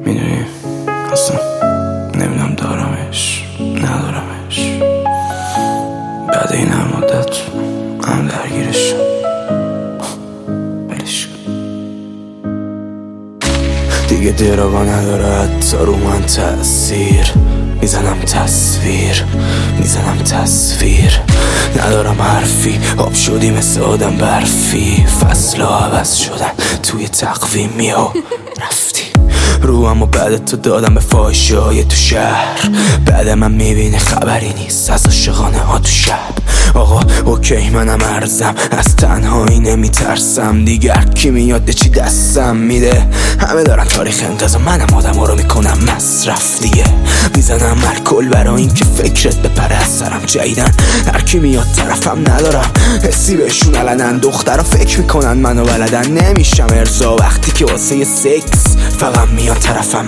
میدونی اصلا نمیدونم دارمش ندارمش. بعد این هم مدت هم درگیرش بلش دیگه دراغا نداره حتی رو من تأثیر. میزنم تصویر ندارم حرفی. آب شدی مثل آدم برفی. فصلها عوض شدن توی تقویمی ها رفتی رو. اما بعد تو دادم به فاحشه های تو شهر. بعد من میبینه خبری نیست از عاشقانه ها تو شب. آقا اوکی منم ارزم از تنهایی نمیترسم دیگه. کی میاد چی دستم میده. همه دارن تاریخ انتظار منم آدم ها رو میکنم مصرف دیگه. میزنم الکل برای این که فکرت بپره از سرم. جدیدن هر کی میاد طرفم ندارم حسی بهشون علنن. دخترها فکر میکنن منو بلدن. نمیشم ارضا وقتی که واسه سکس فقط میاد طرفم.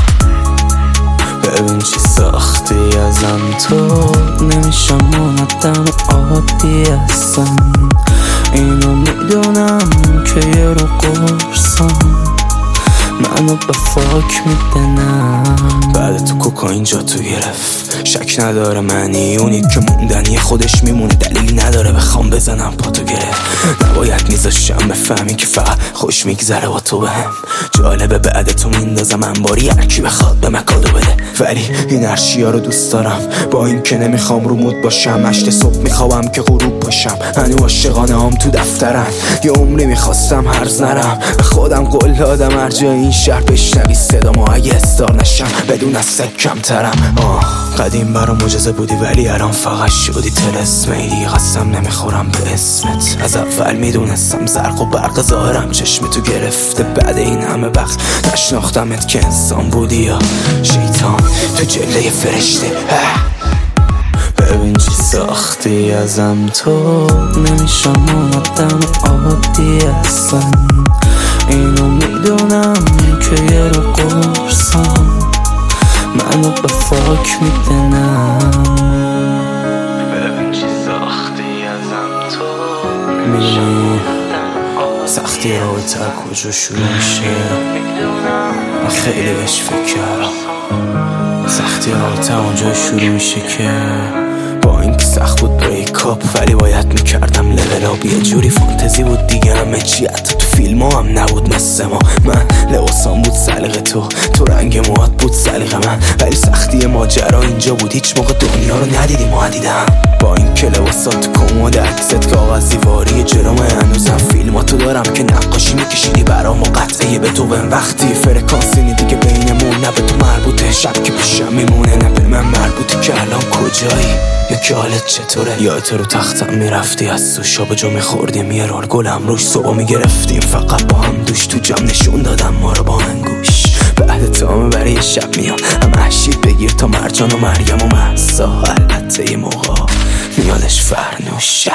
ببین چی ساختی ازم تو. نمیشم اون آدم عادی اصلا. اینو میدونم که یه رو قرصم منو به فاک میدنم. بعد تو کوکائین جا تو گرفت. شک نداره منی اونی که موندنی خودش میمونه. دلیلی نداره بخوام بزنم پاتو گرفت. نباید میذاشم بفهمی که فقط خوش میگذره با تو بهم. جالبه بعد تو میندازم انباری هرکی بخواد به مکادو بده. ولی این ارشیا رو دوست دارم با این که نمیخوام رو مود باشم. 8 صبح میخوام که غروب باشم. هنو عاشقانه هم تو دفترن. یه عمری میخواستم هرز نرم. به خودم قول دادم هر جای این شهر بشنوی صدامو اگه استار نشم بدون از سکم ترم. قدیم برام معجزه بودی ولی الان فقط شدی طلسم. دیگه قسم نمیخورم به اسمت. از اول میدونستم زرق و برق ظاهرم چشم تو گرفته. بعد این همه وقت نشناختمت که انسان بودی یا شیطان تو جلوه فرشته. ببین چی ساختی ازم تو. نمیشم اون آدم عادی اصلا. اینو میدونم که یه رو قرصم منو به فاک میدنم. ببین چی ساختی ازم تو. میدونی سختی رابطه کجا شروع میشه. من خیلی بهش فکر کردم. سختی رابطه اونجا شروع میشه که با این که سخت بود بریکاپ ولی باید میکردم لول آپ. یه جوری فانتزی بود دیگه همه چی حتی تو فیلم ها هم نبود مثل ما. من لباسام بود سلیقه تو رنگ موهات بود سلیقه من. ولی سختی ماجرا اینجا بود هیچ موقع دنیا رو ندیدی ما دیدم. با این که لباسات تو کمد عکست کاغذ دیواری جلوم هنوزم فیلماتو دارم که نقاشی میکشیدی برام و قطعه به تو. وقتی فرکانسی نیدی که بینمون نه به تو مربوطه. شب که پیشم میمونه نه به من مربوطه که الان کجایی یا که حالت چطوره. یادت رو تختم میرفتی از سوشا به جا میخوردیم یه رول گلم روش صبح میگرفتیم فقط با هم دوش. تو جمع نشون دادم ما رو با انگوش. بعد تامه برای شب میام هم احشید بگیر تا مرجان و مریم و محسا. البته یه موقع میادش فرنوشه.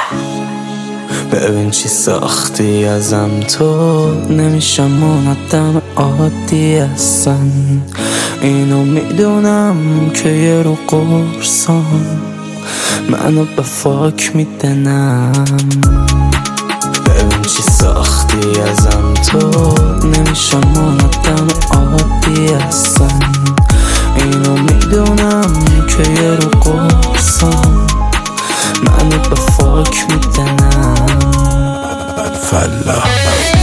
ببین چی ساختی ازم تو. نمیشم اون آدم عادی اصلا. اینو میدونم که یه رو قرصم منو به فاک میدنم. ببین چی ساختی ازم تو. نمیشم اون آدم عادی اصلا. اینو میدونم که یه رو قرصم منو به فاک میدنم. فلا